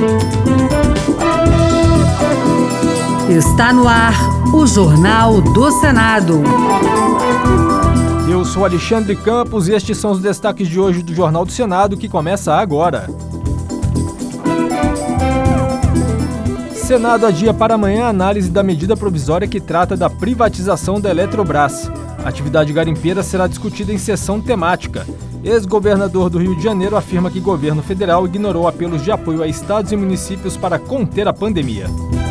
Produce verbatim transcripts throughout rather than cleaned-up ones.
Está no ar o Jornal do Senado. Eu sou Alexandre Campos e estes são os destaques de hoje do Jornal do Senado, que começa agora. Senado adia para amanhã a análise da medida provisória que trata da privatização da Eletrobras. A atividade garimpeira será discutida em sessão temática. Ex-governador do Rio de Janeiro afirma que o governo federal ignorou apelos de apoio a estados e municípios para conter a pandemia.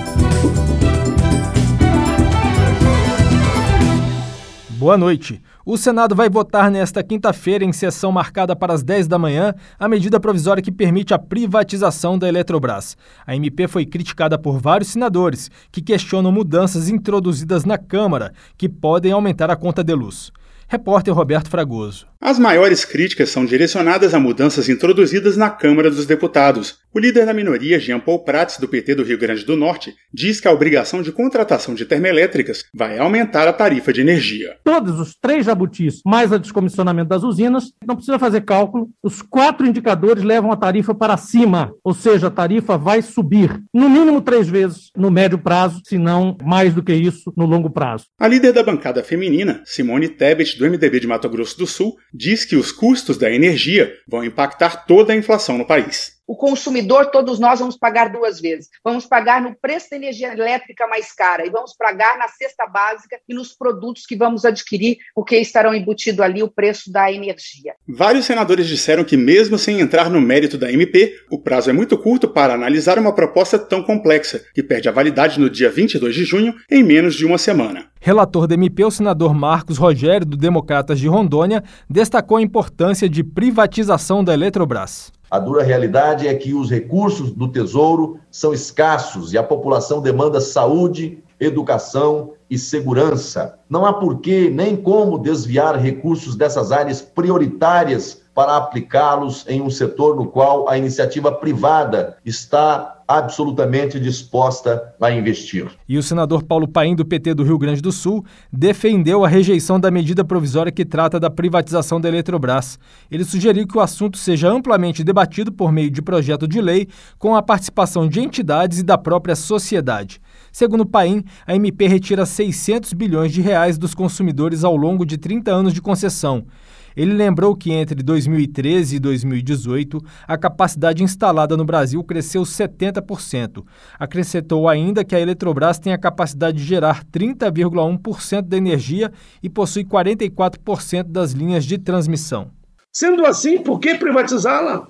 Boa noite. O Senado vai votar nesta quinta-feira, em sessão marcada para as dez da manhã, a medida provisória que permite a privatização da Eletrobras. A M P foi criticada por vários senadores, que questionam mudanças introduzidas na Câmara, que podem aumentar a conta de luz. Repórter Roberto Fragoso. As maiores críticas são direcionadas a mudanças introduzidas na Câmara dos Deputados. O líder da minoria, Jean Paul Prats, do P T do Rio Grande do Norte, diz que a obrigação de contratação de termoelétricas vai aumentar a tarifa de energia. Todos os três jabutis, mais a descomissionamento das usinas, não precisa fazer cálculo, os quatro indicadores levam a tarifa para cima, ou seja, a tarifa vai subir, no mínimo três vezes no médio prazo, se não mais do que isso no longo prazo. A líder da bancada feminina, Simone Tebet, do M D B de Mato Grosso do Sul, diz que os custos da energia vão impactar toda a inflação no país. O consumidor, todos nós vamos pagar duas vezes. Vamos pagar no preço da energia elétrica mais cara e vamos pagar na cesta básica e nos produtos que vamos adquirir, porque estarão embutido ali o preço da energia. Vários senadores disseram que, mesmo sem entrar no mérito da M P, o prazo é muito curto para analisar uma proposta tão complexa, que perde a validade no dia vinte e dois de junho, em menos de uma semana. Relator da M P, o senador Marcos Rogério, do Democratas de Rondônia, destacou a importância de privatização da Eletrobras. A dura realidade é que os recursos do Tesouro são escassos e a população demanda saúde, educação e segurança. Não há porquê nem como desviar recursos dessas áreas prioritárias para aplicá-los em um setor no qual a iniciativa privada está absolutamente disposta a investir. E o senador Paulo Paim, do P T do Rio Grande do Sul, defendeu a rejeição da medida provisória que trata da privatização da Eletrobras. Ele sugeriu que o assunto seja amplamente debatido por meio de projeto de lei, com a participação de entidades e da própria sociedade. Segundo Paim, a M P retira seiscentos bilhões de reais dos consumidores ao longo de trinta anos de concessão. Ele lembrou que entre dois mil e treze e dois mil e dezoito, a capacidade instalada no Brasil cresceu setenta por cento. Acrescentou ainda que a Eletrobras tem a capacidade de gerar trinta vírgula um por cento da energia e possui quarenta e quatro por cento das linhas de transmissão. Sendo assim, por que privatizá-la?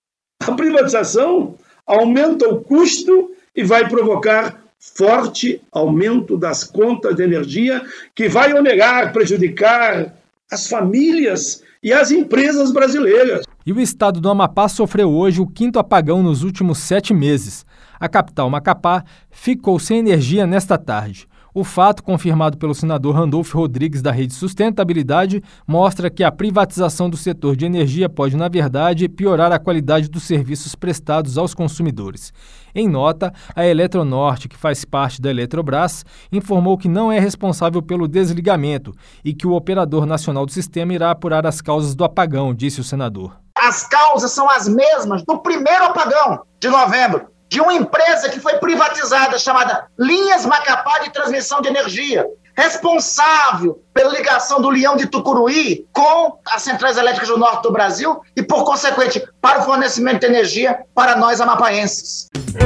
A privatização aumenta o custo e vai provocar forte aumento das contas de energia, que vai onerar, prejudicar as famílias e as empresas brasileiras. E o estado do Amapá sofreu hoje o quinto apagão nos últimos sete meses. A capital, Macapá, ficou sem energia nesta tarde. O fato, confirmado pelo senador Randolfo Rodrigues da Rede Sustentabilidade, mostra que a privatização do setor de energia pode, na verdade, piorar a qualidade dos serviços prestados aos consumidores. Em nota, a Eletronorte, que faz parte da Eletrobras, informou que não é responsável pelo desligamento e que o operador nacional do sistema irá apurar as causas do apagão, disse o senador. As causas são as mesmas do primeiro apagão de novembro, de uma empresa que foi privatizada, chamada Linhas Macapá de Transmissão de Energia, responsável pela ligação do Leão de Tucuruí com as centrais elétricas do norte do Brasil e, por consequente, para o fornecimento de energia para nós amapaenses.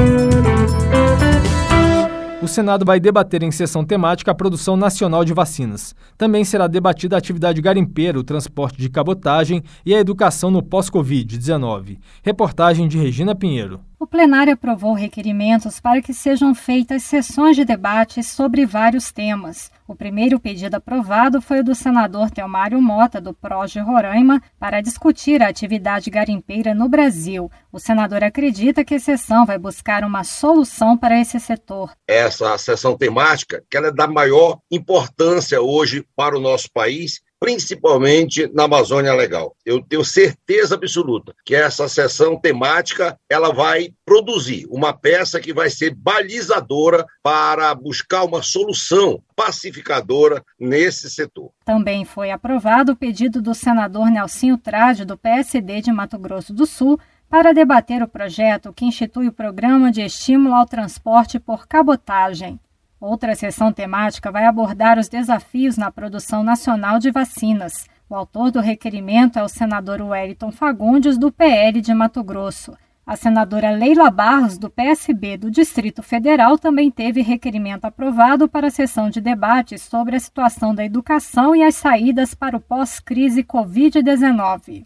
O Senado vai debater em sessão temática a produção nacional de vacinas. Também será debatida a atividade garimpeira, o transporte de cabotagem e a educação no pós-covid dezenove. Reportagem de Regina Pinheiro. O plenário aprovou requerimentos para que sejam feitas sessões de debate sobre vários temas. O primeiro pedido aprovado foi o do senador Telmário Mota, do P R O S de Roraima, para discutir a atividade garimpeira no Brasil. O senador acredita que a sessão vai buscar uma solução para esse setor. Essa sessão temática, que ela é da maior importância hoje para o nosso país, principalmente na Amazônia Legal. Eu tenho certeza absoluta que essa sessão temática ela vai produzir uma peça que vai ser balizadora para buscar uma solução pacificadora nesse setor. Também foi aprovado o pedido do senador Nelsinho Trade, do P S D de Mato Grosso do Sul, para debater o projeto que institui o Programa de Estímulo ao Transporte por Cabotagem. Outra sessão temática vai abordar os desafios na produção nacional de vacinas. O autor do requerimento é o senador Wellington Fagundes, do P L de Mato Grosso. A senadora Leila Barros, do P S B do Distrito Federal, também teve requerimento aprovado para a sessão de debate sobre a situação da educação e as saídas para o pós-crise covid dezenove.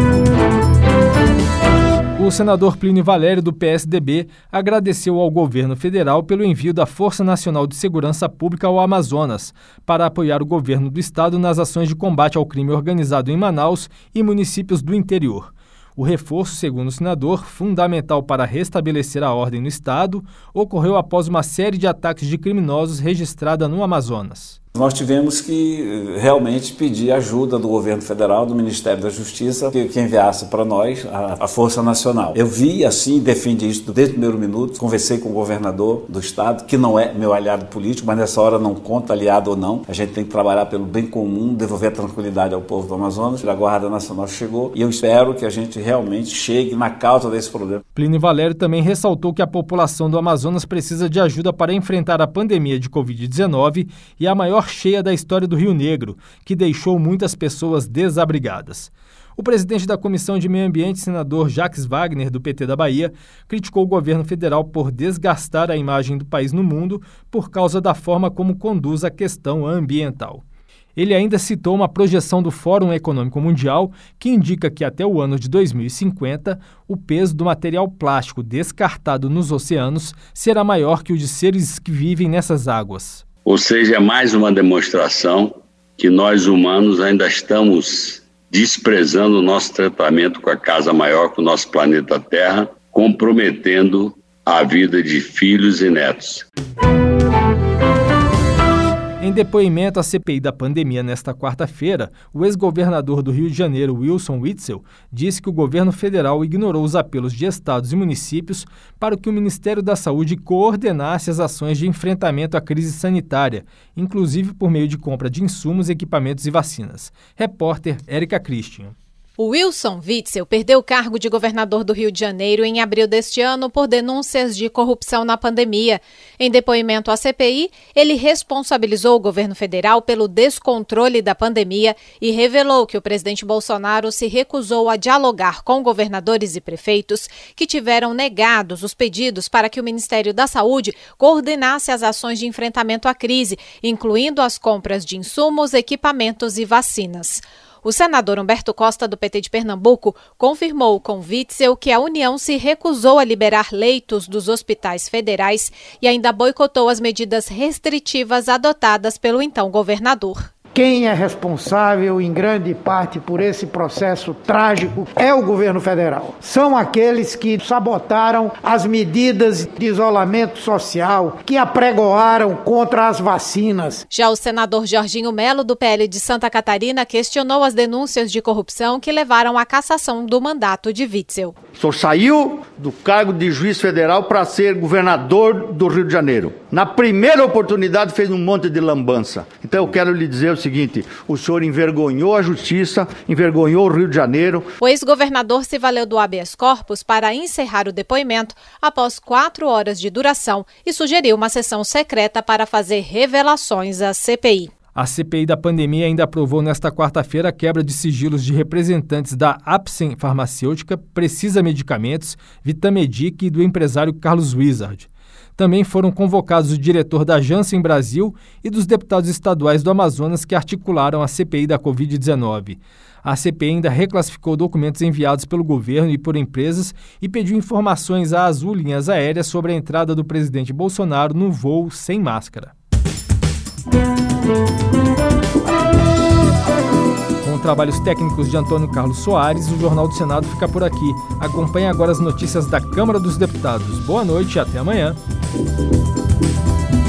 O senador Plínio Valério, do P S D B, agradeceu ao governo federal pelo envio da Força Nacional de Segurança Pública ao Amazonas, para apoiar o governo do estado nas ações de combate ao crime organizado em Manaus e municípios do interior. O reforço, segundo o senador, fundamental para restabelecer a ordem no estado, ocorreu após uma série de ataques de criminosos registrada no Amazonas. Nós tivemos que realmente pedir ajuda do governo federal, do Ministério da Justiça, que, que enviasse para nós a, a Força Nacional. Eu vi assim, defendi isso desde o primeiro minuto, conversei com o governador do estado, que não é meu aliado político, mas nessa hora não conta aliado ou não. A gente tem que trabalhar pelo bem comum, devolver tranquilidade ao povo do Amazonas. A Guarda Nacional chegou e eu espero que a gente realmente chegue na causa desse problema. Plínio Valério também ressaltou que a população do Amazonas precisa de ajuda para enfrentar a pandemia de covid dezenove e a maior cheia da história do Rio Negro, que deixou muitas pessoas desabrigadas. O presidente da Comissão de Meio Ambiente, senador Jacques Wagner, do P T da Bahia, criticou o governo federal por desgastar a imagem do país no mundo por causa da forma como conduz a questão ambiental. Ele ainda citou uma projeção do Fórum Econômico Mundial que indica que até o ano de dois mil e cinquenta, o peso do material plástico descartado nos oceanos será maior que o de seres que vivem nessas águas. Ou seja, é mais uma demonstração que nós humanos ainda estamos desprezando o nosso tratamento com a casa maior, com o nosso planeta Terra, comprometendo a vida de filhos e netos. Em depoimento à C P I da pandemia nesta quarta-feira, o ex-governador do Rio de Janeiro, Wilson Witzel, disse que o governo federal ignorou os apelos de estados e municípios para que o Ministério da Saúde coordenasse as ações de enfrentamento à crise sanitária, inclusive por meio de compra de insumos, equipamentos e vacinas. Repórter Érica Christian. O Wilson Witzel perdeu o cargo de governador do Rio de Janeiro em abril deste ano por denúncias de corrupção na pandemia. Em depoimento à C P I, ele responsabilizou o governo federal pelo descontrole da pandemia e revelou que o presidente Bolsonaro se recusou a dialogar com governadores e prefeitos que tiveram negados os pedidos para que o Ministério da Saúde coordenasse as ações de enfrentamento à crise, incluindo as compras de insumos, equipamentos e vacinas. O senador Humberto Costa, do P T de Pernambuco, confirmou com Witzel que a União se recusou a liberar leitos dos hospitais federais e ainda boicotou as medidas restritivas adotadas pelo então governador. Quem é responsável, em grande parte, por esse processo trágico é o governo federal. São aqueles que sabotaram as medidas de isolamento social, que apregoaram contra as vacinas. Já o senador Jorginho Melo, do P L de Santa Catarina, questionou as denúncias de corrupção que levaram à cassação do mandato de Witzel. O senhor saiu do cargo de juiz federal para ser governador do Rio de Janeiro. Na primeira oportunidade fez um monte de lambança. Então eu quero lhe dizer o seguinte, o senhor envergonhou a justiça, envergonhou o Rio de Janeiro. O ex-governador se valeu do habeas corpus para encerrar o depoimento após quatro horas de duração e sugeriu uma sessão secreta para fazer revelações à C P I. A C P I da pandemia ainda aprovou nesta quarta-feira a quebra de sigilos de representantes da Apsen Farmacêutica, Precisa Medicamentos, Vitamedic e do empresário Carlos Wizard. Também foram convocados o diretor da Janssen Brasil e dos deputados estaduais do Amazonas que articularam a C P I da covid dezenove. A C P I ainda reclassificou documentos enviados pelo governo e por empresas e pediu informações à Azul Linhas Aéreas sobre a entrada do presidente Bolsonaro no voo sem máscara. Com trabalhos técnicos de Antônio Carlos Soares, o Jornal do Senado fica por aqui. Acompanhe agora as notícias da Câmara dos Deputados. Boa noite e até amanhã.